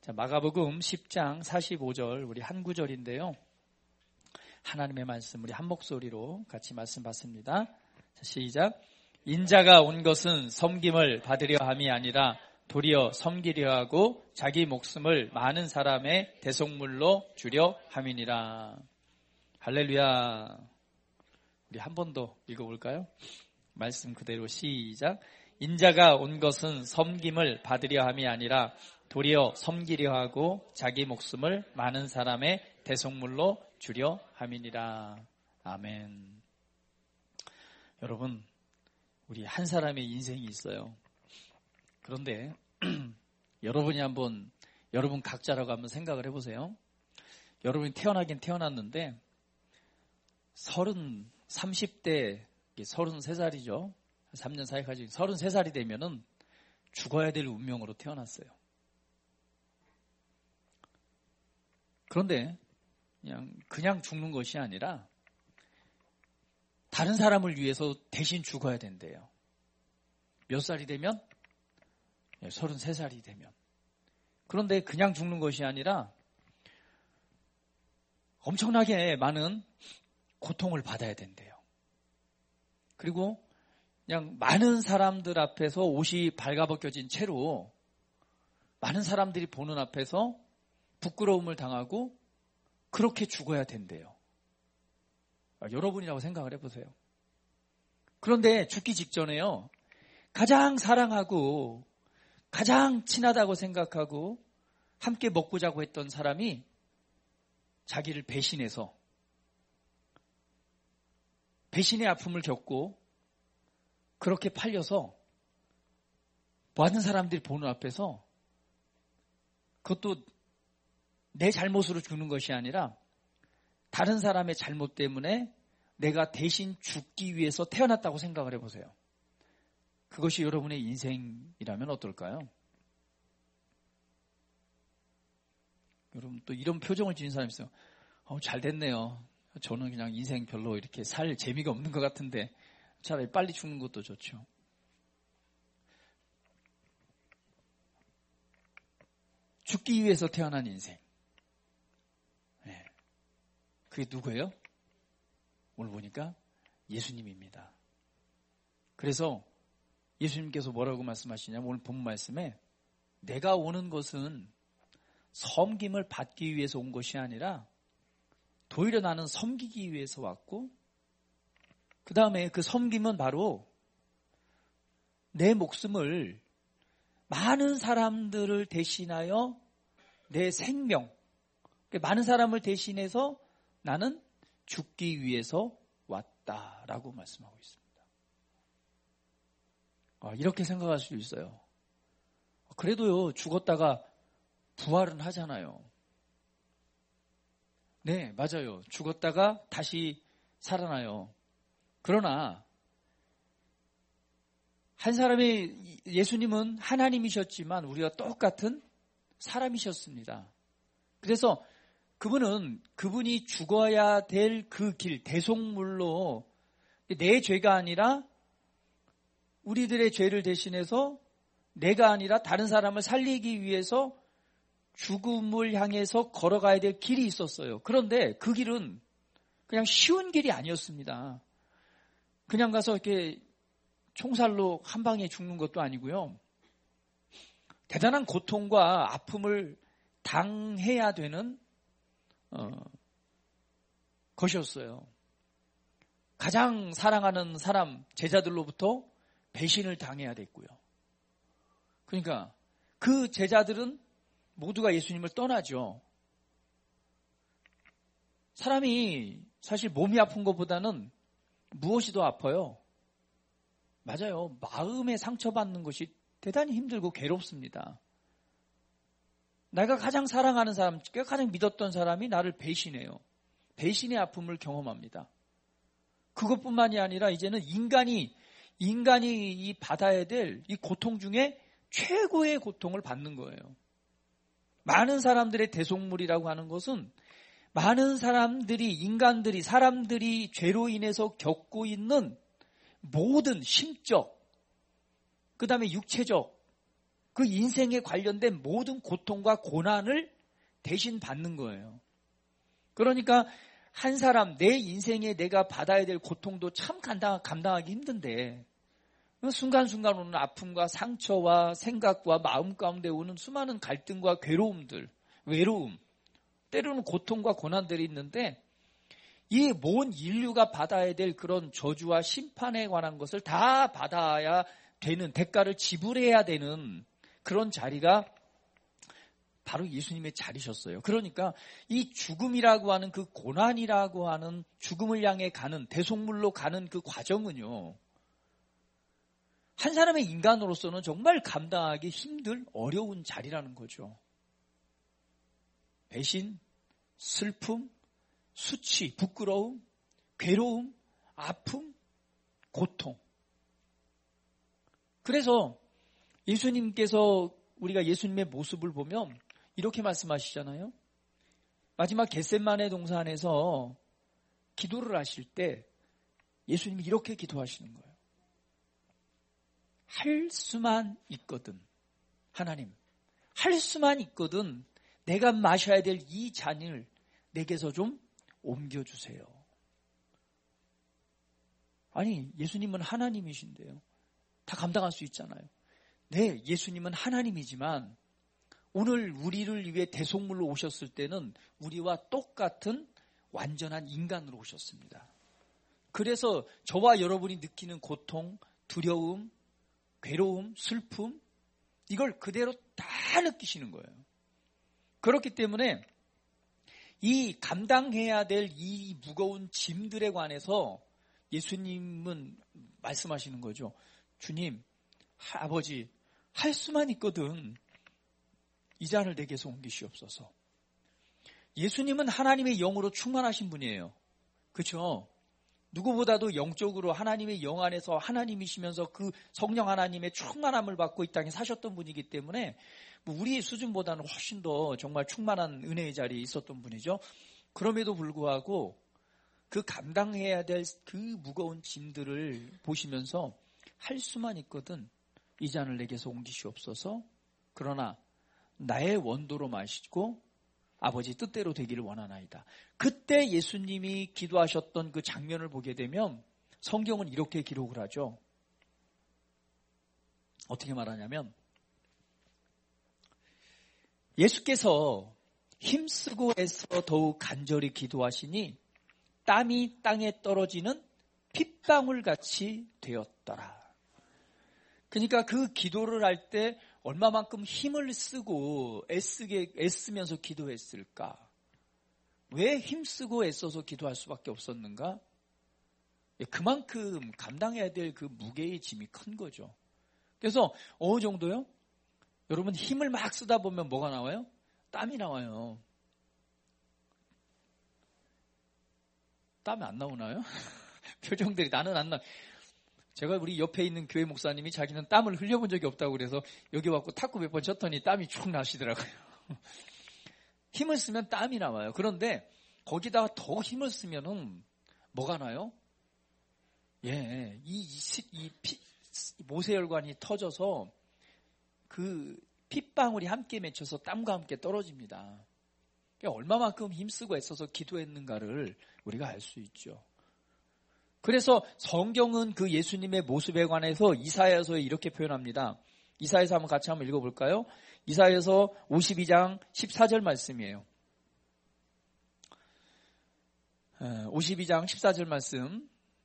자, 마가복음 10장 45절 우리 한 구절인데요. 하나님의 말씀 우리 한 목소리로 같이 말씀 받습니다. 자, 시작. 인자가 온 것은 섬김을 받으려 함이 아니라 도리어 섬기려 하고 자기 목숨을 많은 사람의 대속물로 주려 함이니라. 할렐루야. 우리 한 번 더 읽어볼까요? 말씀 그대로 시작. 인자가 온 것은 섬김을 받으려 함이 아니라 도리어 섬기려 하고 자기 목숨을 많은 사람의 대속물로 주려 함이니라. 아멘. 여러분, 우리 한 사람의 인생이 있어요. 그런데 여러분이 한번 여러분 각자라고 한번 생각을 해보세요. 여러분이 태어나긴 태어났는데 30대 33살이죠. 3년 사이 가지고 33살이 되면은 죽어야 될 운명으로 태어났어요. 그런데 그냥 죽는 것이 아니라 다른 사람을 위해서 대신 죽어야 된대요. 몇 살이 되면? 33살이 되면. 그런데 그냥 죽는 것이 아니라 엄청나게 많은 고통을 받아야 된대요. 그리고 그냥 많은 사람들 앞에서 옷이 발가벗겨진 채로 많은 사람들이 보는 앞에서 부끄러움을 당하고 그렇게 죽어야 된대요. 여러분이라고 생각을 해보세요. 그런데 죽기 직전에요. 가장 사랑하고 가장 친하다고 생각하고 함께 먹고 자고 했던 사람이 자기를 배신해서 배신의 아픔을 겪고 그렇게 팔려서 많은 사람들이 보는 앞에서 그것도 내 잘못으로 죽는 것이 아니라 다른 사람의 잘못 때문에 내가 대신 죽기 위해서 태어났다고 생각을 해보세요. 그것이 여러분의 인생이라면 어떨까요? 여러분 또 이런 표정을 지닌 사람이 있어요. 잘 됐네요. 저는 그냥 인생 별로 이렇게 살 재미가 없는 것 같은데 차라리 빨리 죽는 것도 좋죠. 죽기 위해서 태어난 인생. 네. 그게 누구예요? 오늘 보니까 예수님입니다. 그래서 예수님께서 뭐라고 말씀하시냐면 오늘 본문 말씀에 내가 오는 것은 섬김을 받기 위해서 온 것이 아니라 도리어 나는 섬기기 위해서 왔고 그 다음에 그 섬김은 바로 내 목숨을 많은 사람들을 대신하여 내 생명, 많은 사람을 대신해서 나는 죽기 위해서 왔다라고 말씀하고 있습니다. 이렇게 생각할 수 있어요. 그래도요, 죽었다가 부활은 하잖아요. 네, 맞아요. 죽었다가 다시 살아나요. 그러나 한 사람의 예수님은 하나님이셨지만 우리와 똑같은 사람이셨습니다. 그래서 그분이 죽어야 될 그 길, 대속물로 내 죄가 아니라 우리들의 죄를 대신해서 내가 아니라 다른 사람을 살리기 위해서 죽음을 향해서 걸어가야 될 길이 있었어요. 그런데 그 길은 그냥 쉬운 길이 아니었습니다. 그냥 가서 이렇게 총살로 한 방에 죽는 것도 아니고요. 대단한 고통과 아픔을 당해야 되는 것이었어요. 가장 사랑하는 사람, 제자들로부터 배신을 당해야 됐고요. 그러니까 그 제자들은 모두가 예수님을 떠나죠. 사람이 사실 몸이 아픈 것보다는 무엇이 더 아파요? 맞아요. 마음에 상처받는 것이 대단히 힘들고 괴롭습니다. 내가 가장 사랑하는 사람, 내가 가장 믿었던 사람이 나를 배신해요. 배신의 아픔을 경험합니다. 그것뿐만이 아니라 이제는 인간이 이 받아야 될 이 고통 중에 최고의 고통을 받는 거예요. 많은 사람들의 대속물이라고 하는 것은 많은 사람들이 죄로 인해서 겪고 있는 모든 심적, 그 다음에 육체적, 그 인생에 관련된 모든 고통과 고난을 대신 받는 거예요. 그러니까 한 사람, 내 인생에 내가 받아야 될 고통도 참 감당하기 힘든데 순간순간 오는 아픔과 상처와 생각과 마음 가운데 오는 수많은 갈등과 괴로움들, 외로움, 때로는 고통과 고난들이 있는데 이 모든 인류가 받아야 될 그런 저주와 심판에 관한 것을 다 받아야 되는, 대가를 지불해야 되는 그런 자리가 바로 예수님의 자리셨어요. 그러니까 이 죽음이라고 하는 그 고난이라고 하는 죽음을 향해 가는, 대속물로 가는 그 과정은요, 한 사람의 인간으로서는 정말 감당하기 힘들 어려운 자리라는 거죠. 배신, 슬픔, 수치, 부끄러움, 괴로움, 아픔, 고통. 그래서 예수님께서 우리가 예수님의 모습을 보면 이렇게 말씀하시잖아요. 마지막 겟세마네 동산에서 기도를 하실 때 예수님이 이렇게 기도하시는 거예요. 할 수만 있거든, 하나님, 할 수만 있거든 내가 마셔야 될 이 잔을 내게서 좀 옮겨주세요. 아니, 예수님은 하나님이신데요. 다 감당할 수 있잖아요. 네, 예수님은 하나님이지만 오늘 우리를 위해 대속물로 오셨을 때는 우리와 똑같은 완전한 인간으로 오셨습니다. 그래서 저와 여러분이 느끼는 고통, 두려움, 괴로움, 슬픔, 이걸 그대로 다 느끼시는 거예요. 그렇기 때문에 이 감당해야 될 이 무거운 짐들에 관해서 예수님은 말씀하시는 거죠. 주님, 아버지, 할 수만 있거든 이 잔을 내게서 옮기시옵소서. 예수님은 하나님의 영으로 충만하신 분이에요. 그렇죠? 누구보다도 영적으로 하나님의 영 안에서 하나님이시면서 그 성령 하나님의 충만함을 받고 이 땅에 사셨던 분이기 때문에 우리의 수준보다는 훨씬 더 정말 충만한 은혜의 자리에 있었던 분이죠. 그럼에도 불구하고 그 감당해야 될 그 무거운 짐들을 보시면서 할 수만 있거든 이 잔을 내게서 옮기시옵소서. 그러나 나의 원도로 마시고 아버지 뜻대로 되기를 원하나이다. 그때 예수님이 기도하셨던 그 장면을 보게 되면 성경은 이렇게 기록을 하죠. 어떻게 말하냐면 예수께서 힘쓰고 애써 더욱 간절히 기도하시니 땀이 땅에 떨어지는 핏방울같이 되었더라. 그러니까 그 기도를 할 때 얼마만큼 힘을 쓰고 애쓰면서 기도했을까? 왜 힘쓰고 애써서 기도할 수밖에 없었는가? 그만큼 감당해야 될 그 무게의 짐이 큰 거죠. 그래서 어느 정도요? 여러분 힘을 막 쓰다 보면 뭐가 나와요? 땀이 나와요. 땀이 안 나오나요? 표정들이 나는 안 나. 제가 우리 옆에 있는 교회 목사님이 자기는 땀을 흘려본 적이 없다고 그래서 여기 와서 탁구 몇 번 쳤더니 땀이 쭉 나시더라고요. 힘을 쓰면 땀이 나와요. 그런데 거기다가 더 힘을 쓰면은 뭐가 나요? 예, 이 모세혈관이 터져서 그 핏방울이 함께 맺혀서 땀과 함께 떨어집니다. 그러니까 얼마만큼 힘쓰고 애써서 기도했는가를 우리가 알 수 있죠. 그래서 성경은 그 예수님의 모습에 관해서 이사야서에 이렇게 표현합니다. 이사야서 한번 같이 한번 읽어볼까요? 이사야서 52장 14절 말씀이에요. 52장 14절 말씀.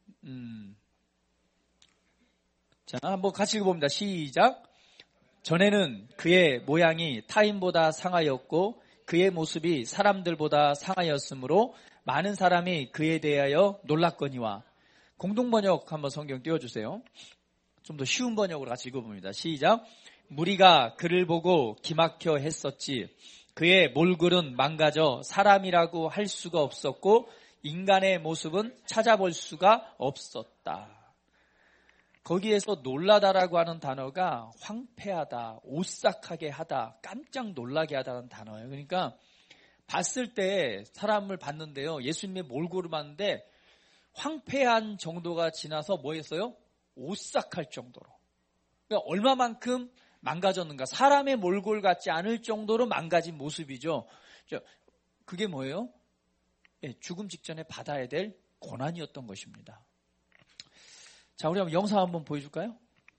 자, 한번 같이 읽어봅니다. 시작. 전에는 그의 모양이 타인보다 상하였고 그의 모습이 사람들보다 상하였으므로 많은 사람이 그에 대하여 놀랐거니와. 공동번역 한번 성경 띄워주세요. 좀 더 쉬운 번역으로 같이 읽어봅니다. 시작. 무리가 그를 보고 기막혀 했었지. 그의 몰골은 망가져 사람이라고 할 수가 없었고 인간의 모습은 찾아볼 수가 없었다. 거기에서 놀라다라고 하는 단어가 황폐하다, 오싹하게 하다, 깜짝 놀라게 하다는 단어예요. 그러니까 봤을 때 사람을 봤는데요. 예수님의 몰골을 봤는데 황폐한 정도가 지나서 뭐 했어요? 오싹할 정도로. 그러니까 얼마만큼 망가졌는가? 사람의 몰골 같지 않을 정도로 망가진 모습이죠. 그게 뭐예요? 죽음 직전에 받아야 될 고난이었던 것입니다. 자, 우리 한번 영상 한번 보여줄까요?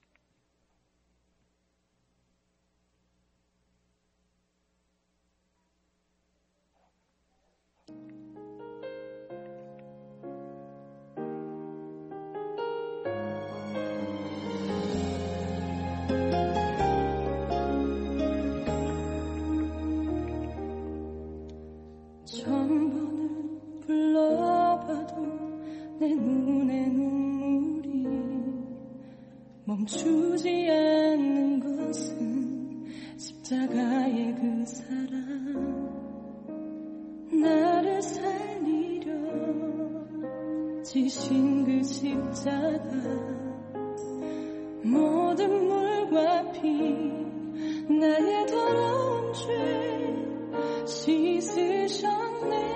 천번을 불러봐도 내 눈에 눈물이 멈추지 않는 것은 십자가의 그 사랑, 나를 살리려 지신 그 십자가, 모든 물과 피 나의 더러운 죄 씻으셨네.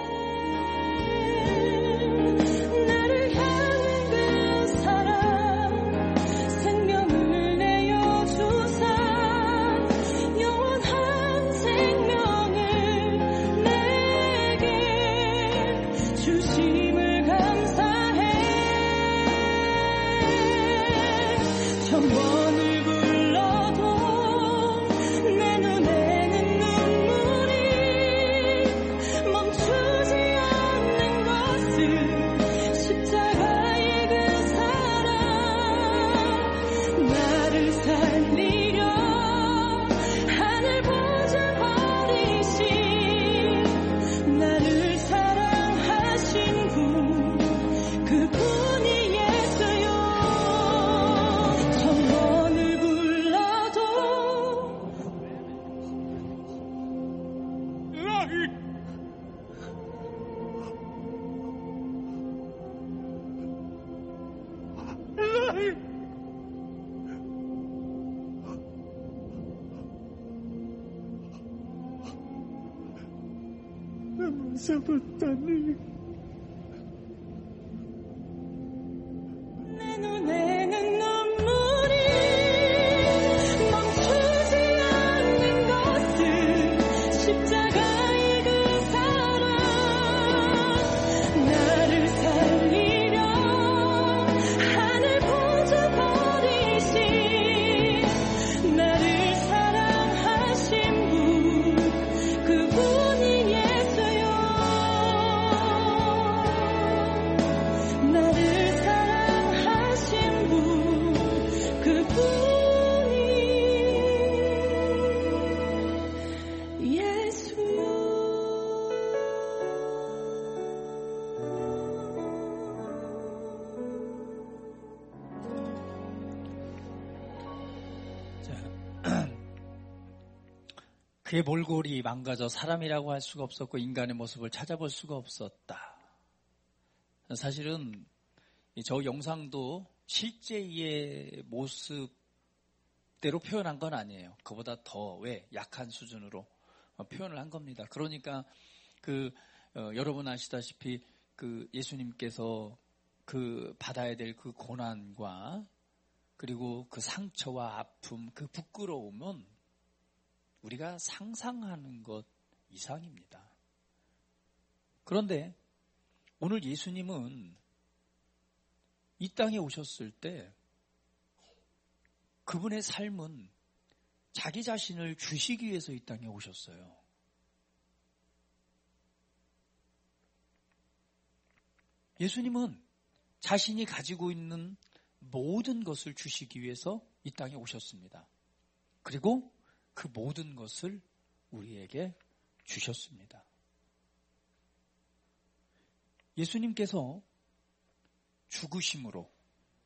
나를 향한 그 사랑, 생명을 내어주사 영원한 생명을 내게 주심을 감사해. 천번을 불러도 내 눈에는 눈물이 멈추지 않는 것은 십자가의 그 사랑, 나를 살리려 하늘 보좌 버리신, 나를 사랑하신 분, 그분이 예수요. 천번을 불러도 내 눈에는 눈물이 멈추지 않는 것은 십자가의 그 사랑, 나를 살리려 하늘 보좌 버리신, 나를 사랑하신 분, 그분이 예수요. 나를 사랑하신 분, 그분이 예수요. 그의 몰골이 망가져 사람이라고 할 수가 없었고 인간의 모습을 찾아볼 수가 없었다. 사실은 저 영상도 실제의 모습대로 표현한 건 아니에요. 그보다 더 약한 수준으로 표현을 한 겁니다. 그러니까 여러분 아시다시피 예수님께서 받아야 될 그 고난과 그리고 그 상처와 아픔, 그 부끄러움은 우리가 상상하는 것 이상입니다. 그런데 오늘 예수님은 이 땅에 오셨을 때 그분의 삶은 자기 자신을 주시기 위해서 이 땅에 오셨어요. 예수님은 자신이 가지고 있는 모든 것을 주시기 위해서 이 땅에 오셨습니다. 그리고 그 모든 것을 우리에게 주셨습니다. 예수님께서 죽으심으로,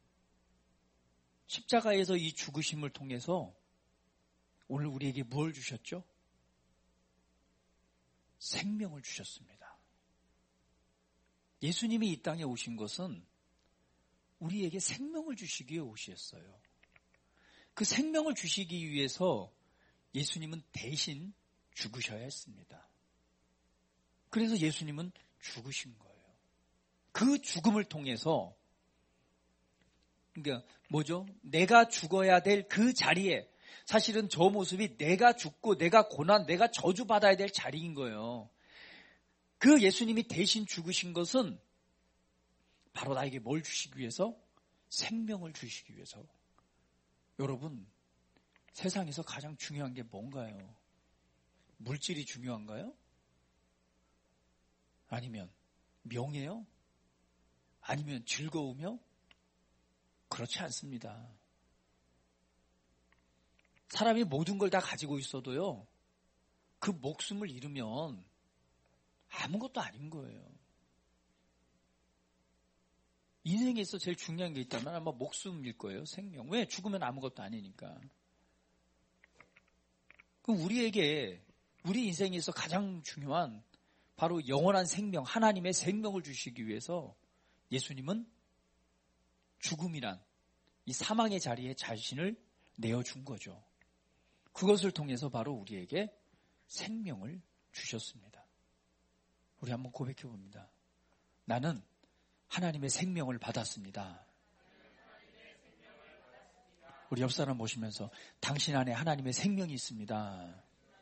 십자가에서 이 죽으심을 통해서 오늘 우리에게 무엇을 주셨죠? 생명을 주셨습니다. 예수님이 이 땅에 오신 것은 우리에게 생명을 주시기 위해 오셨어요. 그 생명을 주시기 위해서 예수님은 대신 죽으셔야 했습니다. 그래서 예수님은 죽으신 거예요. 그 죽음을 통해서, 그러니까 뭐죠? 내가 죽어야 될 그 자리에 사실은 저 모습이 내가 죽고 내가 고난, 내가 저주받아야 될 자리인 거예요. 그 예수님이 대신 죽으신 것은 바로 나에게 뭘 주시기 위해서? 생명을 주시기 위해서. 여러분, 세상에서 가장 중요한 게 뭔가요? 물질이 중요한가요? 아니면 명예요? 아니면 즐거우며? 그렇지 않습니다. 사람이 모든 걸 다 가지고 있어도요, 그 목숨을 잃으면 아무것도 아닌 거예요. 인생에서 제일 중요한 게 있다면 아마 목숨일 거예요. 생명. 왜? 죽으면 아무것도 아니니까. 우리에게, 우리 인생에서 가장 중요한 바로 영원한 생명, 하나님의 생명을 주시기 위해서 예수님은 죽음이란 이 사망의 자리에 자신을 내어준 거죠. 그것을 통해서 바로 우리에게 생명을 주셨습니다. 우리 한번 고백해 봅니다. 나는 하나님의 생명을 받았습니다. 우리 옆 사람 보시면서 당신 안에 하나님의 생명이 있습니다.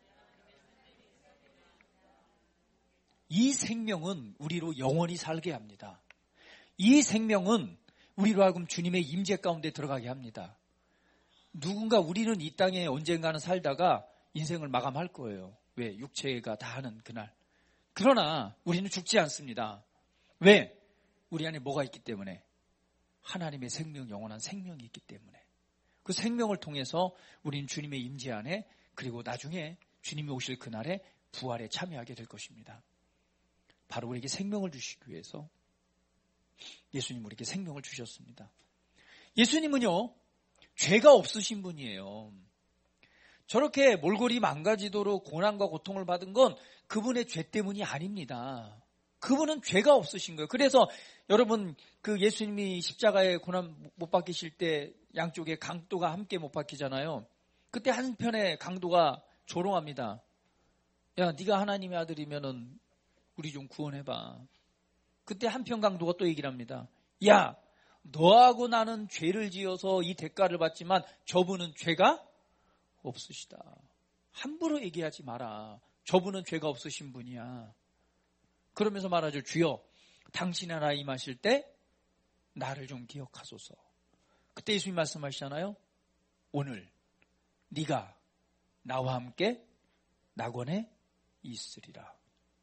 이 생명은 우리로 영원히 살게 합니다. 이 생명은 우리로 하여금 주님의 임재 가운데 들어가게 합니다. 누군가 우리는 이 땅에 언젠가는 살다가 인생을 마감할 거예요. 왜? 육체가 다 하는 그날. 그러나 우리는 죽지 않습니다. 왜? 우리 안에 뭐가 있기 때문에? 하나님의 생명, 영원한 생명이 있기 때문에. 그 생명을 통해서 우리는 주님의 임재 안에, 그리고 나중에 주님이 오실 그날에 부활에 참여하게 될 것입니다. 바로 우리에게 생명을 주시기 위해서 예수님 우리에게 생명을 주셨습니다. 예수님은요, 죄가 없으신 분이에요. 저렇게 몰골이 망가지도록 고난과 고통을 받은 건 그분의 죄 때문이 아닙니다. 그분은 죄가 없으신 거예요. 그래서 여러분, 그 예수님이 십자가에 고난 못 박히실 때 양쪽에 강도가 함께 못 박히잖아요. 그때 한편에 강도가 조롱합니다. 야, 네가 하나님의 아들이면은 우리 좀 구원해봐. 그때 한편 강도가 또 얘기를 합니다. 야, 너하고 나는 죄를 지어서 이 대가를 받지만 저분은 죄가 없으시다. 함부로 얘기하지 마라. 저분은 죄가 없으신 분이야. 그러면서 말하죠. 주여, 당신 나라에 임하실 때 나를 좀 기억하소서. 그때 예수님 말씀하시잖아요. 오늘 네가 나와 함께 낙원에 있으리라.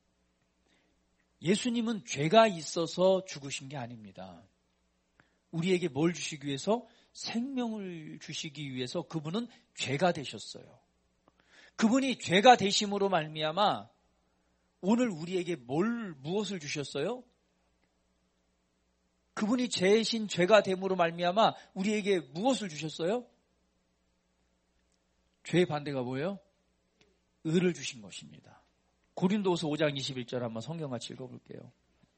예수님은 죄가 있어서 죽으신 게 아닙니다. 우리에게 뭘 주시기 위해서? 생명을 주시기 위해서 그분은 죄가 되셨어요. 그분이 죄가 되심으로 말미암아 오늘 우리에게 무엇을 주셨어요? 그분이 죄신 죄가 됨으로 말미암아 우리에게 무엇을 주셨어요? 죄의 반대가 뭐예요? 의를 주신 것입니다. 고린도후서 5장 21절 한번 성경 같이 읽어볼게요.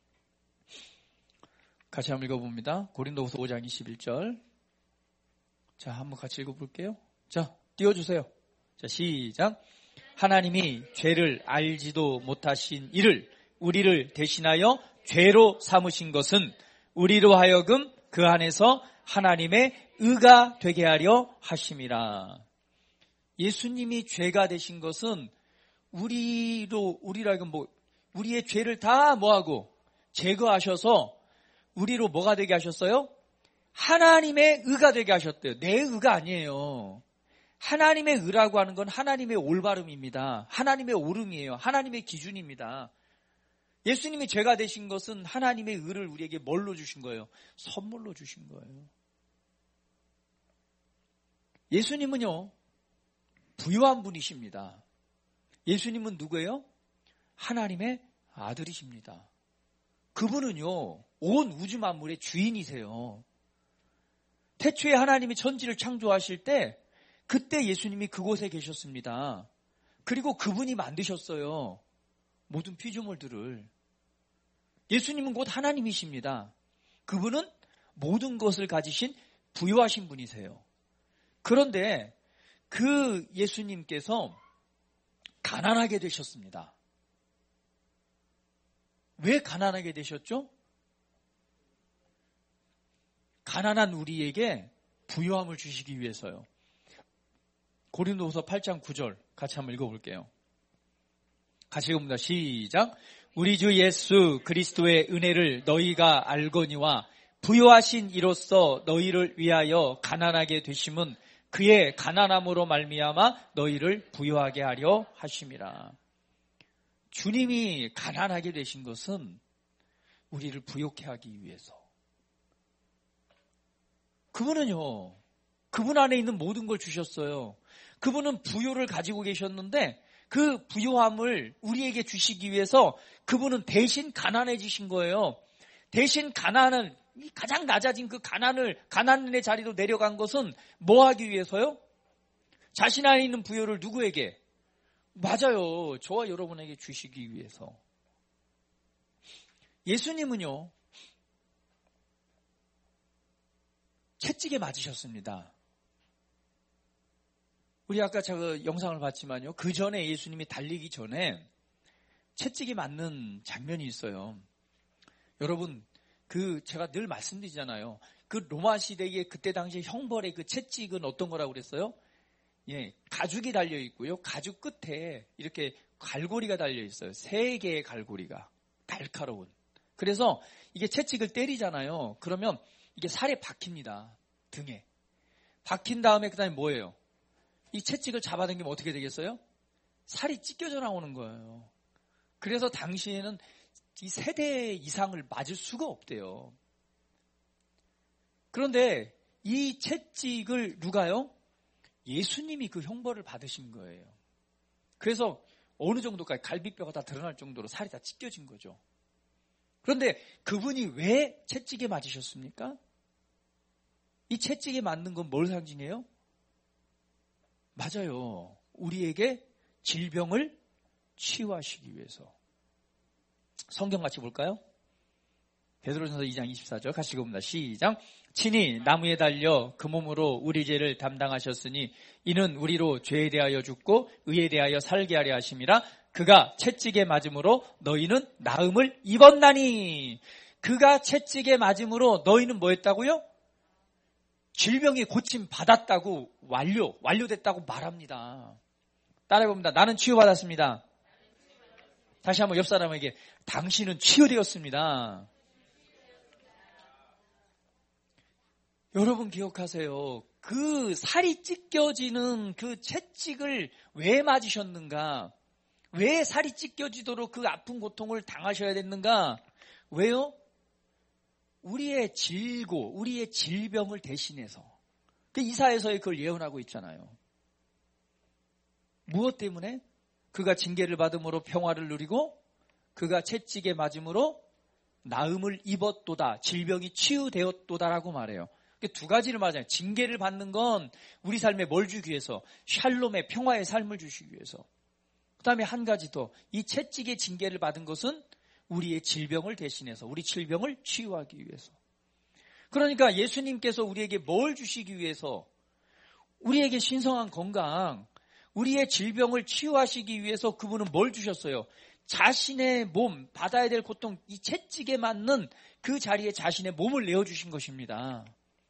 같이 한번 읽어봅니다. 고린도후서 5장 21절. 자, 한번 같이 읽어볼게요. 자, 띄워주세요. 자, 시작. 하나님이 죄를 알지도 못하신 이를 우리를 대신하여 죄로 삼으신 것은 우리로 하여금 그 안에서 하나님의 의가 되게 하려 하심이라. 예수님이 죄가 되신 것은 우리로 하여금 우리의 죄를 다 뭐하고 제거하셔서 우리로 뭐가 되게 하셨어요? 하나님의 의가 되게 하셨대요. 내 의가 아니에요. 하나님의 의라고 하는 건 하나님의 올바름입니다. 하나님의 옳음이에요. 하나님의 기준입니다. 예수님이 죄가 되신 것은 하나님의 의를 우리에게 뭘로 주신 거예요? 선물로 주신 거예요. 예수님은요, 부유한 분이십니다. 예수님은 누구예요? 하나님의 아들이십니다. 그분은요, 온 우주 만물의 주인이세요. 태초에 하나님이 천지를 창조하실 때 그때 예수님이 그곳에 계셨습니다. 그리고 그분이 만드셨어요. 모든 피조물들을. 예수님은 곧 하나님이십니다. 그분은 모든 것을 가지신 부유하신 분이세요. 그런데 그 예수님께서 가난하게 되셨습니다. 왜 가난하게 되셨죠? 가난한 우리에게 부유함을 주시기 위해서요. 고린도후서 8장 9절 같이 한번 읽어볼게요. 같이 읽습니다. 시작. 우리 주 예수 그리스도의 은혜를 너희가 알거니와 부요하신 이로써 너희를 위하여 가난하게 되심은 그의 가난함으로 말미암아 너희를 부요하게 하려 하심이라. 주님이 가난하게 되신 것은 우리를 부요케 하기 위해서. 그분은요, 그분 안에 있는 모든 걸 주셨어요. 그분은 부요를 가지고 계셨는데 그 부요함을 우리에게 주시기 위해서 그분은 대신 가난해지신 거예요. 대신 가난을, 가장 낮아진 그 가난의 자리로 내려간 것은 뭐 하기 위해서요? 자신 안에 있는 부요를 누구에게? 맞아요. 저와 여러분에게 주시기 위해서. 예수님은요, 채찍에 맞으셨습니다. 우리 아까 저 영상을 봤지만요, 그 전에 예수님이 달리기 전에 채찍에 맞는 장면이 있어요. 여러분, 제가 늘 말씀드리잖아요. 그 로마 시대의 그때 당시 형벌의 그 채찍은 어떤 거라고 그랬어요? 예, 가죽이 달려 있고요. 가죽 끝에 이렇게 갈고리가 달려 있어요. 3개의 갈고리가 날카로운. 그래서 이게 채찍을 때리잖아요. 그러면 이게 살에 박힙니다. 등에. 박힌 다음에 그 다음에 뭐예요? 이 채찍을 잡아당기면 어떻게 되겠어요? 살이 찢겨져 나오는 거예요. 그래서 당시에는 이 3대 이상을 맞을 수가 없대요. 그런데 이 채찍을 누가요? 예수님이 그 형벌을 받으신 거예요. 그래서 어느 정도까지 갈비뼈가 다 드러날 정도로 살이 다 찢겨진 거죠. 그런데 그분이 왜 채찍에 맞으셨습니까? 이 채찍에 맞는 건 뭘 상징해요? 맞아요. 우리에게 질병을 치유하시기 위해서. 성경 같이 볼까요? 베드로전서 2장 24절 같이 읽어봅니다. 시작. 친히 나무에 달려 그 몸으로 우리 죄를 담당하셨으니 이는 우리로 죄에 대하여 죽고 의에 대하여 살게 하려 하심이라. 그가 채찍에 맞음으로 너희는 나음을 입었나니. 그가 채찍에 맞음으로 너희는 뭐 했다고요? 질병이 고침 받았다고 완료됐다고 말합니다. 따라해봅니다. 나는 치유받았습니다. 다시 한번 옆 사람에게 당신은 치유되었습니다. 여러분 기억하세요. 그 살이 찢겨지는 그 채찍을 왜 맞으셨는가? 왜 살이 찢겨지도록 그 아픈 고통을 당하셔야 됐는가? 왜요? 우리의 질고, 우리의 질병을 대신해서. 그 이사야서에 그걸 예언하고 있잖아요. 무엇 때문에? 그가 징계를 받음으로 평화를 누리고 그가 채찍에 맞음으로 나음을 입었도다. 질병이 치유되었도다라고 말해요. 두 가지를 말하잖아요. 징계를 받는 건 우리 삶에 뭘 주기 위해서? 샬롬의 평화의 삶을 주시기 위해서. 그 다음에 한 가지 더. 이 채찍의 징계를 받은 것은 우리의 질병을 대신해서 우리 질병을 치유하기 위해서. 그러니까 예수님께서 우리에게 뭘 주시기 위해서? 우리에게 신성한 건강, 우리의 질병을 치유하시기 위해서 그분은 뭘 주셨어요? 자신의 몸, 받아야 될 고통, 이 채찍에 맞는 그 자리에 자신의 몸을 내어주신 것입니다.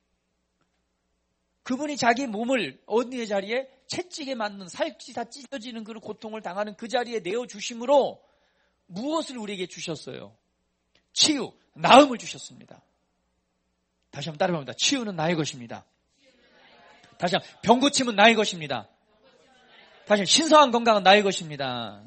그분이 자기 몸을 어느 자리에 채찍에 맞는 살이 다 찢어지는 그 고통을 당하는 그 자리에 내어주심으로 무엇을 우리에게 주셨어요? 치유, 나음을 주셨습니다. 다시 한번 따라합니다. 치유는 나의 것입니다. 다시 한번 병고침은 나의 것입니다. 다시 한번 신성한 건강은 나의 것입니다.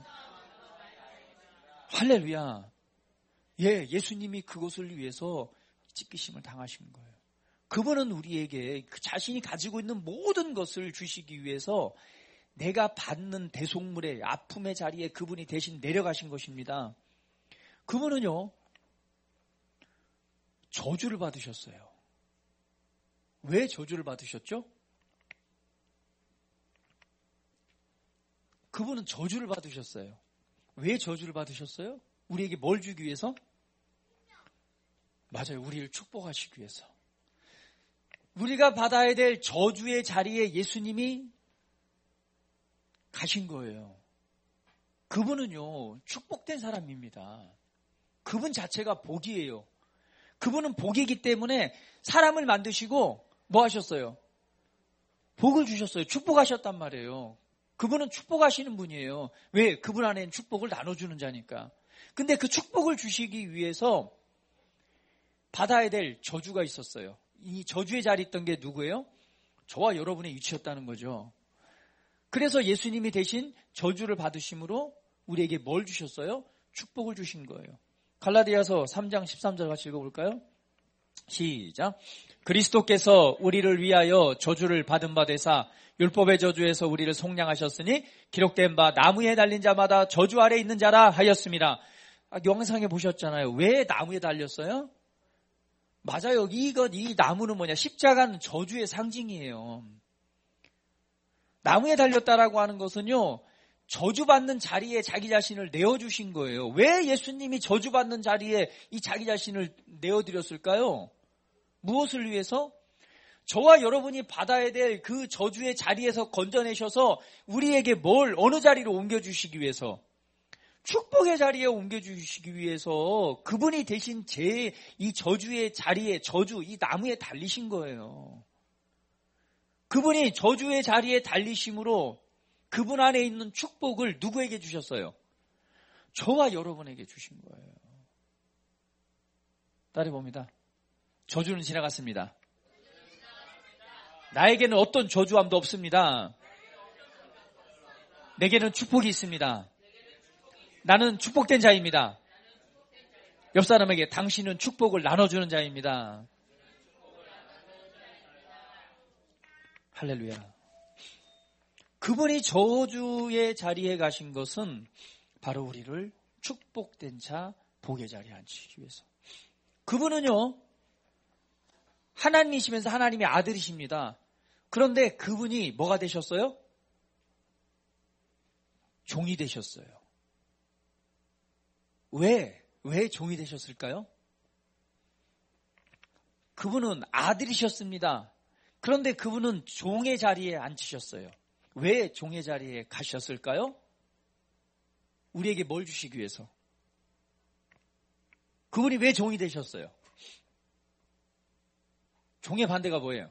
할렐루야. 예, 예수님이 그것을 위해서 찢기심을 당하신 거예요. 그분은 우리에게 그 자신이 가지고 있는 모든 것을 주시기 위해서 내가 받는 대속물의 아픔의 자리에 그분이 대신 내려가신 것입니다. 그분은요, 저주를 받으셨어요. 왜 저주를 받으셨죠? 그분은 저주를 받으셨어요. 왜 저주를 받으셨어요? 우리에게 뭘 주기 위해서? 맞아요. 우리를 축복하시기 위해서. 우리가 받아야 될 저주의 자리에 예수님이 가신 거예요. 그분은요, 축복된 사람입니다. 그분 자체가 복이에요. 그분은 복이기 때문에 사람을 만드시고 뭐 하셨어요? 복을 주셨어요. 축복하셨단 말이에요. 그분은 축복하시는 분이에요. 왜? 그분 안에는 축복을 나눠주는 자니까. 근데 그 축복을 주시기 위해서 받아야 될 저주가 있었어요. 이 저주의 자리에 있던 게 누구예요? 저와 여러분의 위치였다는 거죠. 그래서 예수님이 대신 저주를 받으심으로 우리에게 뭘 주셨어요? 축복을 주신 거예요. 갈라디아서 3장 13절 같이 읽어볼까요? 시작. 그리스도께서 우리를 위하여 저주를 받은 바 되사 율법의 저주에서 우리를 속량하셨으니 기록된 바 나무에 달린 자마다 저주 아래 있는 자라 하였습니다. 영상에 보셨잖아요. 왜 나무에 달렸어요? 맞아요. 이 나무는 뭐냐? 십자가는 저주의 상징이에요. 나무에 달렸다라고 하는 것은요, 저주받는 자리에 자기 자신을 내어주신 거예요. 왜 예수님이 저주받는 자리에 이 자기 자신을 내어드렸을까요? 무엇을 위해서? 저와 여러분이 받아야 될 그 저주의 자리에서 건져내셔서 우리에게 어느 자리로 옮겨주시기 위해서, 축복의 자리에 옮겨주시기 위해서 그분이 대신 이 저주의 자리에, 이 나무에 달리신 거예요. 그분이 저주의 자리에 달리심으로 그분 안에 있는 축복을 누구에게 주셨어요? 저와 여러분에게 주신 거예요. 따라봅니다. 저주는 지나갔습니다. 나에게는 어떤 저주함도 없습니다. 내게는 축복이 있습니다. 나는 축복된 자입니다. 옆 사람에게 당신은 축복을 나눠주는 자입니다. 할렐루야. 그분이 저주의 자리에 가신 것은 바로 우리를 축복된 자, 복의 자리에 앉히기 위해서. 그분은요, 하나님이시면서 하나님의 아들이십니다. 그런데 그분이 뭐가 되셨어요? 종이 되셨어요. 왜 종이 되셨을까요? 그분은 아들이셨습니다. 그런데 그분은 종의 자리에 앉히셨어요. 왜 종의 자리에 가셨을까요? 우리에게 뭘 주시기 위해서? 그분이 왜 종이 되셨어요? 종의 반대가 뭐예요?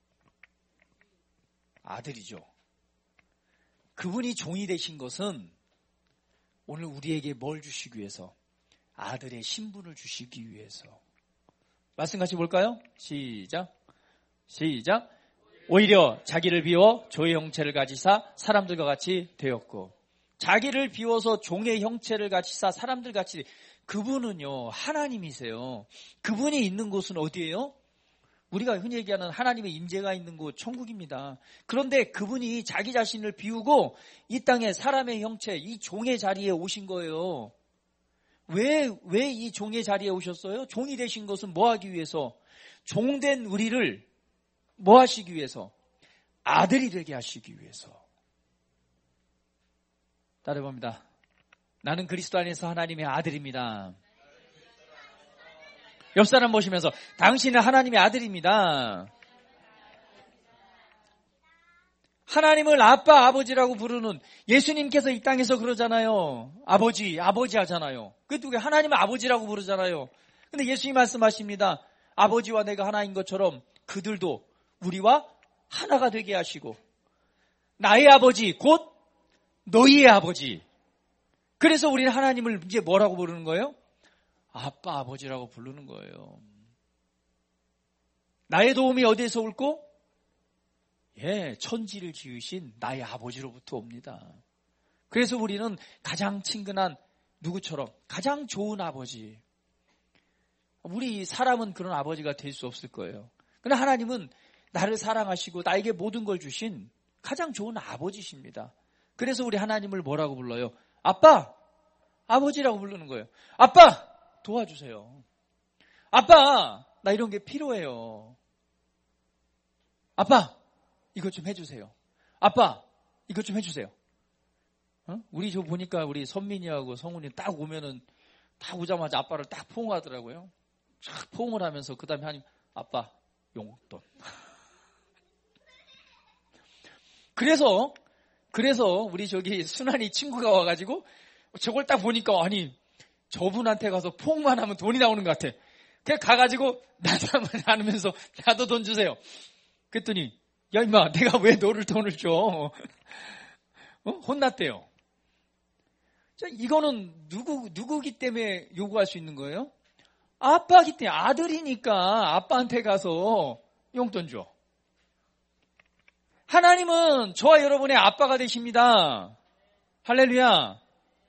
아들이죠. 그분이 종이 되신 것은 오늘 우리에게 뭘 주시기 위해서? 아들의 신분을 주시기 위해서. 말씀 같이 볼까요? 시작. 오히려 자기를 비워 종의 형체를 가지사 사람들과 같이 되었고, 자기를 비워서 종의 형체를 가지사 사람들 같이. 그분은요, 하나님이세요. 그분이 있는 곳은 어디예요? 우리가 흔히 얘기하는 하나님의 임재가 있는 곳, 천국입니다. 그런데 그분이 자기 자신을 비우고 이 땅에 사람의 형체, 이 종의 자리에 오신 거예요. 왜 이 종의 자리에 오셨어요? 종이 되신 것은 뭐 하기 위해서? 종된 우리를 뭐 하시기 위해서? 아들이 되게 하시기 위해서. 따라봅니다. 나는 그리스도 안에서 하나님의 아들입니다. 옆 사람 보시면서 당신은 하나님의 아들입니다. 하나님을 아빠, 아버지라고 부르는 예수님께서 이 땅에서 그러잖아요. 아버지 하잖아요. 그 두 개 하나님은 아버지라고 부르잖아요. 근데 예수님이 말씀하십니다. 아버지와 내가 하나인 것처럼 그들도 우리와 하나가 되게 하시고, 나의 아버지 곧 너희의 아버지. 그래서 우리는 하나님을 이제 뭐라고 부르는 거예요? 아빠, 아버지라고 부르는 거예요. 나의 도움이 어디에서 올고? 천지를 지으신 나의 아버지로부터 옵니다. 그래서 우리는 가장 친근한 누구처럼? 가장 좋은 아버지. 우리 사람은 그런 아버지가 될 수 없을 거예요. 그러나 하나님은 나를 사랑하시고 나에게 모든 걸 주신 가장 좋은 아버지십니다. 그래서 우리 하나님을 뭐라고 불러요? 아빠, 아버지라고 부르는 거예요. 아빠, 도와주세요. 아빠, 나 이런 게 필요해요. 아빠, 이것 좀 해주세요. 아빠, 이것 좀 해주세요. 우리 저 보니까 우리 선민이하고 성훈이 딱 오면은 딱 오자마자 아빠를 딱 포옹하더라고요. 쫙 포옹을 하면서 그 다음에 하나님, 아빠, 용돈. 그래서 우리 저기 순환이 친구가 와가지고 저걸 딱 보니까 아니 저분한테 가서 포옹만 하면 돈이 나오는 것 같아. 그냥 가가지고 나도 한번 나누면서 나도 돈 주세요. 그랬더니 야 임마 내가 왜 너를 돈을 줘? 혼났대요. 자, 이거는 누구기 때문에 요구할 수 있는 거예요? 아빠기 때문에. 아들이니까 아빠한테 가서 용돈 줘. 하나님은 저와 여러분의 아빠가 되십니다. 할렐루야.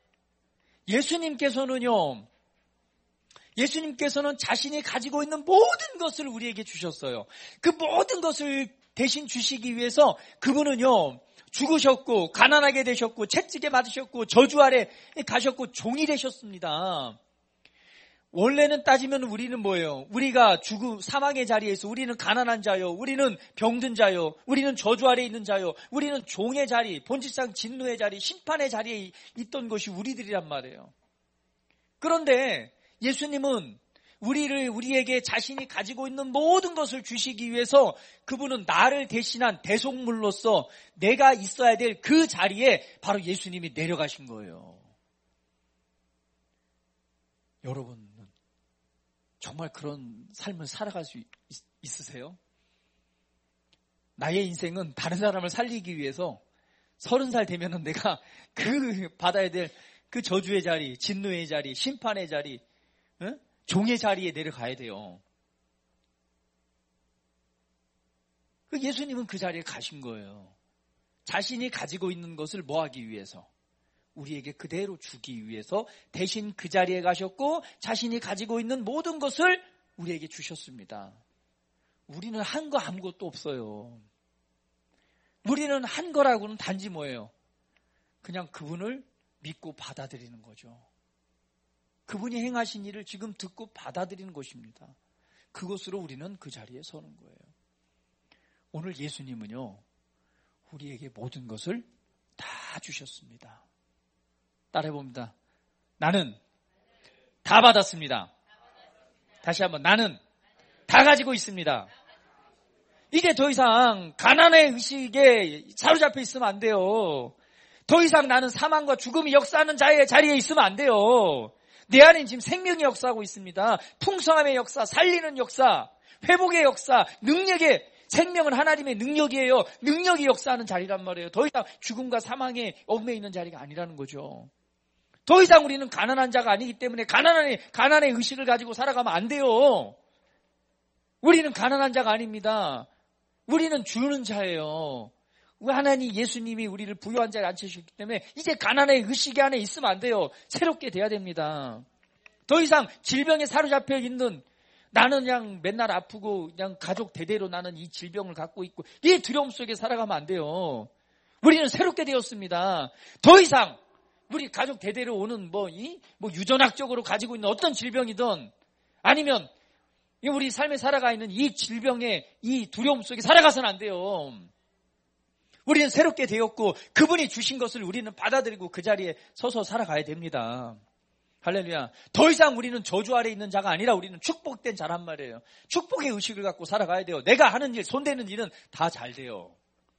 예수님께서는 자신이 가지고 있는 모든 것을 우리에게 주셨어요. 그 모든 것을 대신 주시기 위해서 그분은요, 죽으셨고 가난하게 되셨고 채찍에 맞으셨고 저주 아래 가셨고 종이 되셨습니다. 원래는 따지면 우리는 뭐예요? 우리가 사망의 자리에서 우리는 가난한 자요, 우리는 병든 자요, 우리는 저주 아래 있는 자요, 우리는 종의 자리, 본질상 진노의 자리, 심판의 자리에 있던 것이 우리들이란 말이에요. 그런데 예수님은 우리에게 자신이 가지고 있는 모든 것을 주시기 위해서 그분은 나를 대신한 대속물로서 내가 있어야 될 그 자리에 바로 예수님이 내려가신 거예요. 여러분은 정말 그런 삶을 살아갈 수 있으세요? 나의 인생은 다른 사람을 살리기 위해서 30살 되면은 내가 받아야 될 그 저주의 자리, 진노의 자리, 심판의 자리, 종의 자리에 내려가야 돼요. 예수님은 그 자리에 가신 거예요. 자신이 가지고 있는 것을 뭐 하기 위해서? 우리에게 그대로 주기 위해서 대신 그 자리에 가셨고 자신이 가지고 있는 모든 것을 우리에게 주셨습니다. 우리는 한 거 아무것도 없어요. 우리는 한 거라고는 단지 뭐예요? 그냥 그분을 믿고 받아들이는 거죠. 그분이 행하신 일을 지금 듣고 받아들이는 것입니다. 그것으로 우리는 그 자리에 서는 거예요. 오늘 예수님은요, 우리에게 모든 것을 다 주셨습니다. 따라해봅니다. 나는 다 받았습니다. 다시 한번, 나는 다 가지고 있습니다. 이제 더 이상 가난의 의식에 사로잡혀 있으면 안 돼요. 더 이상 나는 사망과 죽음이 역사하는 자리에 있으면 안 돼요. 내 안엔 지금 생명이 역사하고 있습니다. 풍성함의 역사, 살리는 역사, 회복의 역사, 생명은 하나님의 능력이에요. 능력이 역사하는 자리란 말이에요. 더 이상 죽음과 사망에 얽매여 있는 자리가 아니라는 거죠. 더 이상 우리는 가난한 자가 아니기 때문에 가난의 의식을 가지고 살아가면 안 돼요. 우리는 가난한 자가 아닙니다. 우리는 주는 자예요. 하나님 예수님이 우리를 부유한 자리에 앉히셨기 때문에 이제 가난의 의식 안에 있으면 안 돼요. 새롭게 돼야 됩니다. 더 이상 질병에 사로잡혀 있는 나는 그냥 맨날 아프고 그냥 가족 대대로 나는 이 질병을 갖고 있고 이 두려움 속에 살아가면 안 돼요. 우리는 새롭게 되었습니다. 더 이상 우리 가족 대대로 오는 유전학적으로 가지고 있는 어떤 질병이든 아니면 우리 삶에 살아가 있는 이 질병의 이 두려움 속에 살아가서는 안 돼요. 우리는 새롭게 되었고 그분이 주신 것을 우리는 받아들이고 그 자리에 서서 살아가야 됩니다. 할렐루야. 더 이상 우리는 저주 아래 있는 자가 아니라 우리는 축복된 자란 말이에요. 축복의 의식을 갖고 살아가야 돼요. 내가 하는 일, 손대는 일은 다 잘 돼요.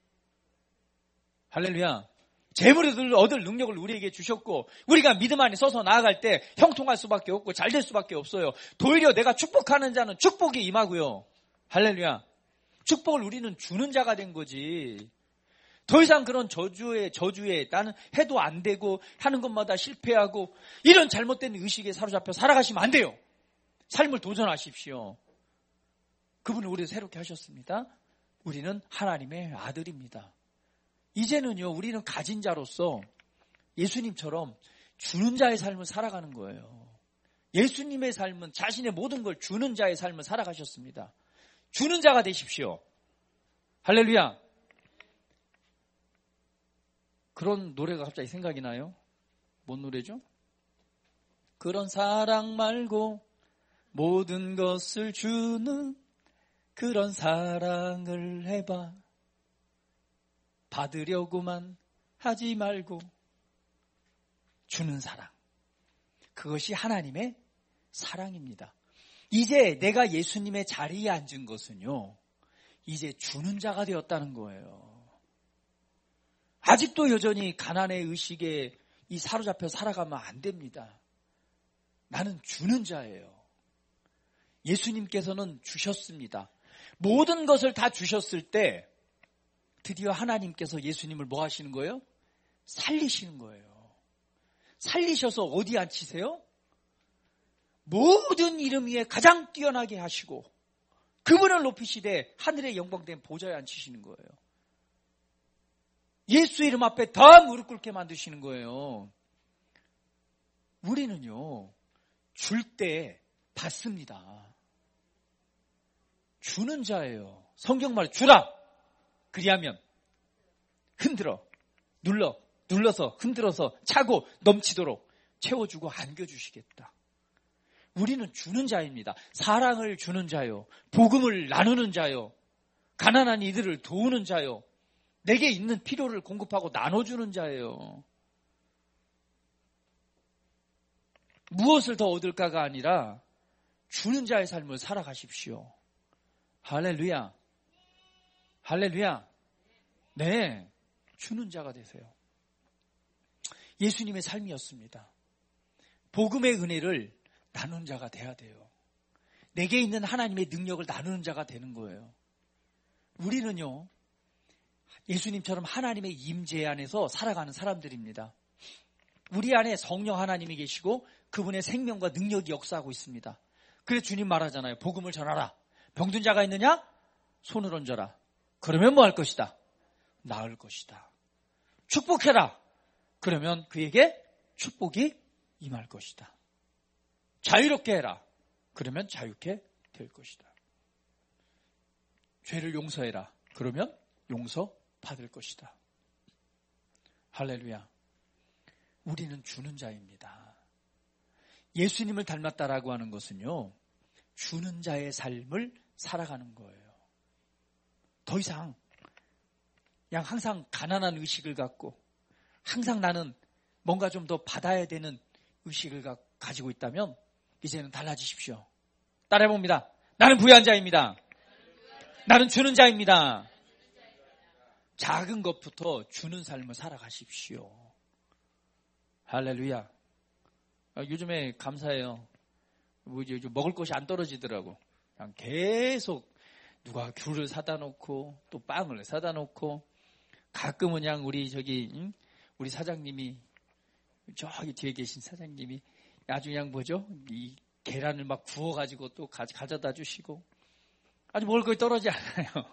할렐루야. 재물을 얻을 능력을 우리에게 주셨고 우리가 믿음 안에 서서 나아갈 때 형통할 수밖에 없고 잘 될 수밖에 없어요. 도리어 내가 축복하는 자는 축복이 임하고요. 할렐루야. 축복을 우리는 주는 자가 된 거지. 더 이상 그런 저주에 나는 해도 안 되고 하는 것마다 실패하고 이런 잘못된 의식에 사로잡혀 살아가시면 안 돼요. 삶을 도전하십시오. 그분은 우리를 새롭게 하셨습니다. 우리는 하나님의 아들입니다. 이제는요, 우리는 가진 자로서 예수님처럼 주는 자의 삶을 살아가는 거예요. 예수님의 삶은 자신의 모든 걸 주는 자의 삶을 살아가셨습니다. 주는 자가 되십시오. 할렐루야. 그런 노래가 갑자기 생각이 나요. 뭔 노래죠? 그런 사랑 말고 모든 것을 주는 그런 사랑을 해봐. 받으려고만 하지 말고 주는 사랑. 그것이 하나님의 사랑입니다. 이제 내가 예수님의 자리에 앉은 것은요, 이제 주는 자가 되었다는 거예요. 아직도 여전히 가난의 의식에 사로잡혀 살아가면 안 됩니다. 나는 주는 자예요. 예수님께서는 주셨습니다. 모든 것을 다 주셨을 때 드디어 하나님께서 예수님을 뭐 하시는 거예요? 살리시는 거예요. 살리셔서 어디 앉히세요? 모든 이름 위에 가장 뛰어나게 하시고 그분을 높이시되 하늘의 영광된 보좌에 앉히시는 거예요. 예수 이름 앞에 다 무릎 꿇게 만드시는 거예요. 우리는요, 줄 때 받습니다. 주는 자예요. 성경 말 주라. 그리하면 흔들어, 눌러서 흔들어서 차고 넘치도록 채워주고 안겨주시겠다. 우리는 주는 자입니다. 사랑을 주는 자요. 복음을 나누는 자요. 가난한 이들을 도우는 자요. 내게 있는 필요를 공급하고 나눠주는 자예요. 무엇을 더 얻을까가 아니라 주는 자의 삶을 살아가십시오. 할렐루야. 할렐루야. 네, 주는 자가 되세요. 예수님의 삶이었습니다. 복음의 은혜를 나누는 자가 돼야 돼요. 내게 있는 하나님의 능력을 나누는 자가 되는 거예요. 우리는요, 예수님처럼 하나님의 임재 안에서 살아가는 사람들입니다. 우리 안에 성령 하나님이 계시고 그분의 생명과 능력이 역사하고 있습니다. 그래서 주님 말하잖아요. 복음을 전하라. 병든 자가 있느냐? 손을 얹어라. 그러면 뭐 할 것이다? 나을 것이다. 축복해라. 그러면 그에게 축복이 임할 것이다. 자유롭게 해라. 그러면 자유롭게 될 것이다. 죄를 용서해라. 그러면 용서받을 것이다. 할렐루야. 우리는 주는 자입니다. 예수님을 닮았다라고 하는 것은요, 주는 자의 삶을 살아가는 거예요. 더 이상 그냥 항상 가난한 의식을 갖고 항상 나는 뭔가 좀 더 받아야 되는 의식을 가지고 있다면 이제는 달라지십시오. 따라해봅니다. 나는 부유한 자입니다. 나는 주는 자입니다. 작은 것부터 주는 삶을 살아가십시오. 할렐루야. 요즘에 감사해요. 먹을 것이 안 떨어지더라고. 그냥 계속 누가 귤을 사다 놓고 또 빵을 사다 놓고 가끔은 그냥 우리 사장님이 저기 뒤에 계신 사장님이 아주 그냥 이 계란을 막 구워가지고 또 가져다 주시고 아주 먹을 것이 떨어지지 않아요.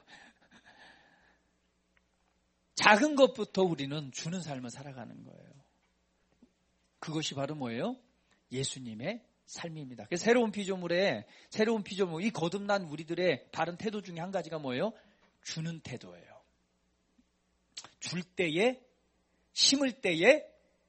작은 것부터 우리는 주는 삶을 살아가는 거예요. 그것이 바로 뭐예요? 예수님의 삶입니다. 그래서 새로운 피조물, 이 거듭난 우리들의 바른 태도 중에 한 가지가 뭐예요? 주는 태도예요. 줄 때에, 심을 때에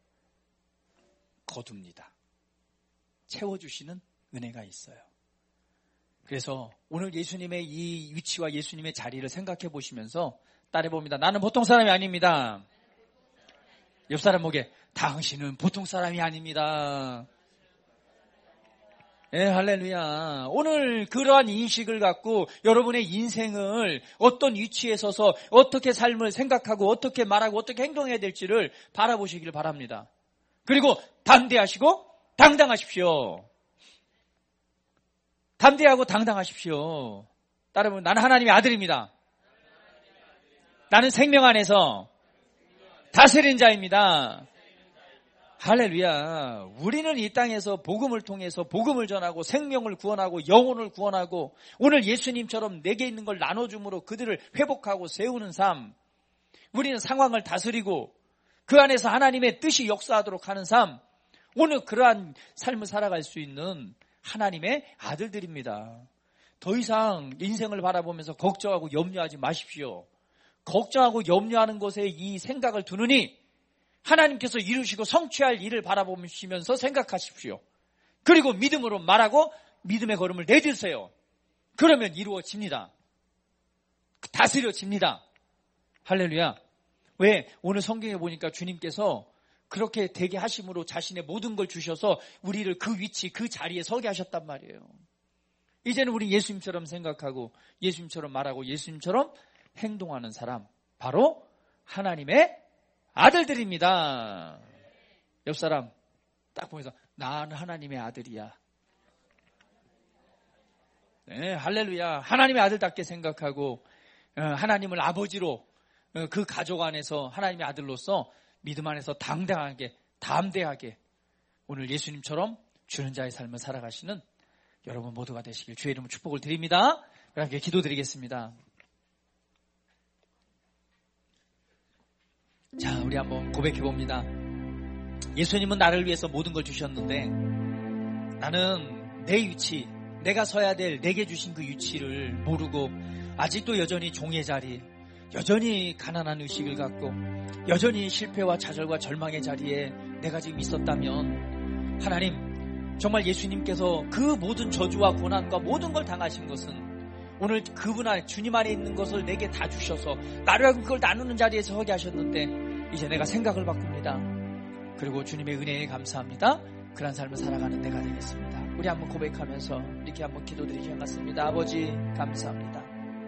거둡니다. 채워주시는 은혜가 있어요. 그래서 오늘 예수님의 이 위치와 예수님의 자리를 생각해 보시면서 따라해봅니다. 나는 보통 사람이 아닙니다. 옆 사람 목에 당신은 보통 사람이 아닙니다. 예, 할렐루야. 오늘 그러한 인식을 갖고 여러분의 인생을 어떤 위치에 서서 어떻게 삶을 생각하고 어떻게 말하고 어떻게 행동해야 될지를 바라보시길 바랍니다. 그리고 담대하시고 당당하십시오. 담대하고 당당하십시오. 따라하면 나는 하나님의 아들입니다. 나는 생명 안에서 다스린 자입니다. 할렐루야. 우리는 이 땅에서 복음을 통해서 복음을 전하고 생명을 구원하고 영혼을 구원하고 오늘 예수님처럼 내게 있는 걸 나눠줌으로 그들을 회복하고 세우는 삶. 우리는 상황을 다스리고 그 안에서 하나님의 뜻이 역사하도록 하는 삶. 오늘 그러한 삶을 살아갈 수 있는 하나님의 아들들입니다. 더 이상 인생을 바라보면서 걱정하고 염려하지 마십시오. 걱정하고 염려하는 것에 이 생각을 두느니 하나님께서 이루시고 성취할 일을 바라보시면서 생각하십시오. 그리고 믿음으로 말하고 믿음의 걸음을 내딛으세요. 그러면 이루어집니다. 다스려집니다. 할렐루야. 왜? 오늘 성경에 보니까 주님께서 그렇게 되게 하심으로 자신의 모든 걸 주셔서 우리를 그 위치, 그 자리에 서게 하셨단 말이에요. 이제는 우리 예수님처럼 생각하고 예수님처럼 말하고 예수님처럼 행동하는 사람, 바로 하나님의 아들들입니다. 옆 사람 딱 보면서 나는 하나님의 아들이야. 네, 할렐루야. 하나님의 아들답게 생각하고 하나님을 아버지로 그 가족 안에서 하나님의 아들로서 믿음 안에서 당당하게 담대하게 오늘 예수님처럼 주는 자의 삶을 살아가시는 여러분 모두가 되시길 주의 이름으로 축복을 드립니다. 함께 기도드리겠습니다. 자, 우리 한번 고백해봅니다. 예수님은 나를 위해서 모든 걸 주셨는데 나는 내 위치, 내가 서야 될 내게 주신 그 위치를 모르고 아직도 여전히 종의 자리, 여전히 가난한 의식을 갖고 여전히 실패와 좌절과 절망의 자리에 내가 지금 있었다면 하나님, 정말 예수님께서 그 모든 저주와 고난과 모든 걸 당하신 것은 오늘 그분 안에 주님 안에 있는 것을 내게 다 주셔서 나를 하고 그걸 나누는 자리에 서게 하셨는데 이제 내가 생각을 바꿉니다. 그리고 주님의 은혜에 감사합니다. 그런 삶을 살아가는 내가 되겠습니다. 우리 한번 고백하면서 이렇게 한번 기도드리기 시작했습니다. 아버지 감사합니다.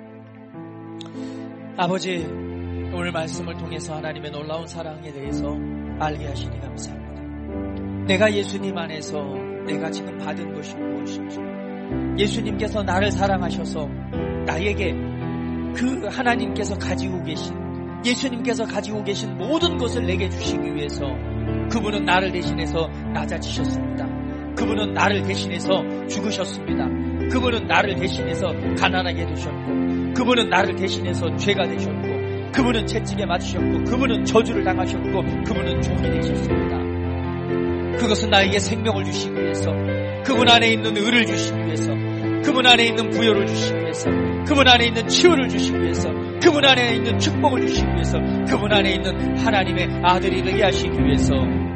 아버지, 오늘 말씀을 통해서 하나님의 놀라운 사랑에 대해서 알게 하시니 감사합니다. 내가 예수님 안에서 내가 지금 받은 것이 무엇인지, 예수님께서 나를 사랑하셔서 나에게 그 하나님께서 가지고 계신, 예수님께서 가지고 계신 모든 것을 내게 주시기 위해서 그분은 나를 대신해서 낮아지셨습니다. 그분은 나를 대신해서 죽으셨습니다. 그분은 나를 대신해서 가난하게 되셨고, 그분은 나를 대신해서 죄가 되셨고, 그분은 채찍에 맞으셨고, 그분은 저주를 당하셨고, 그분은 종이 되셨습니다. 그것은 나에게 생명을 주시기 위해서, 그분 안에 있는 의를 주시기 위해서, 그분 안에 있는 부여를 주시기 위해서, 그분 안에 있는 치유를 주시기 위해서, 그분 안에 있는 축복을 주시기 위해서, 그분 안에 있는 하나님의 아들이 되게 하시기 위해서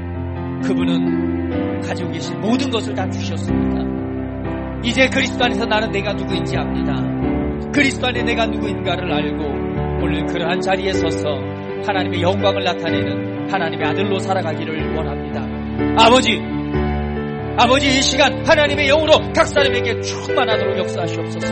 그분은 가지고 계신 모든 것을 다 주셨습니다. 이제 그리스도 안에서 나는 내가 누구인지 압니다. 그리스도 안에 내가 누구인가를 알고 오늘 그러한 자리에 서서 하나님의 영광을 나타내는 하나님의 아들로 살아가기를 원합니다. 아버지, 이 시간 하나님의 영으로 각 사람에게 충만하도록 역사하시옵소서.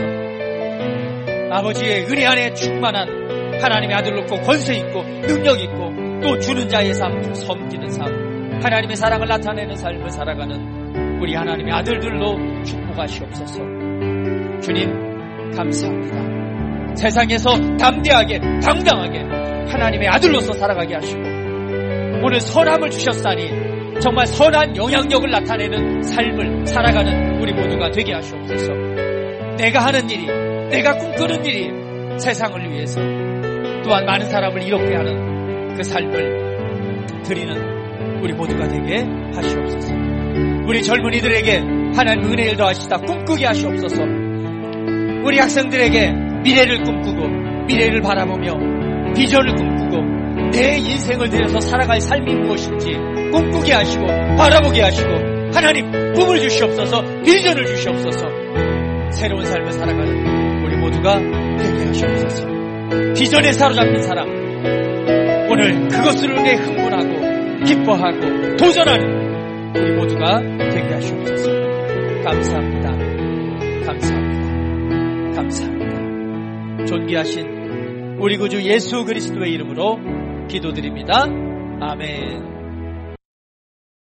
아버지의 은혜 안에 충만한 하나님의 아들로 꼭 권세 있고 능력 있고 또 주는 자의 삶, 섬기는 삶, 하나님의 사랑을 나타내는 삶을 살아가는 우리 하나님의 아들들로 축복하시옵소서. 주님 감사합니다. 세상에서 담대하게 당당하게 하나님의 아들로서 살아가게 하시고 오늘 선함을 주셨사니 정말 선한 영향력을 나타내는 삶을 살아가는 우리 모두가 되게 하시옵소서. 내가 하는 일이, 내가 꿈꾸는 일이 세상을 위해서 또한 많은 사람을 이롭게 하는 그 삶을 드리는 우리 모두가 되게 하시옵소서. 우리 젊은이들에게 하나님 은혜를 더하시다 꿈꾸게 하시옵소서. 우리 학생들에게 미래를 꿈꾸고 미래를 바라보며 비전을 꿈꾸고 내 인생을 들여서 살아갈 삶이 무엇인지 꿈꾸게 하시고 바라보게 하시고 하나님 꿈을 주시옵소서. 비전을 주시옵소서. 새로운 삶을 살아가는 우리 모두가 되게 하시옵소서. 비전에 사로잡힌 사람 오늘 그것으로 내 흥분하고 기뻐하고 도전하는 우리 모두가 되게 하시옵소서. 감사합니다. 감사합니다. 감사합니다. 존귀하신 우리 구주 예수 그리스도의 이름으로 기도드립니다. 아멘.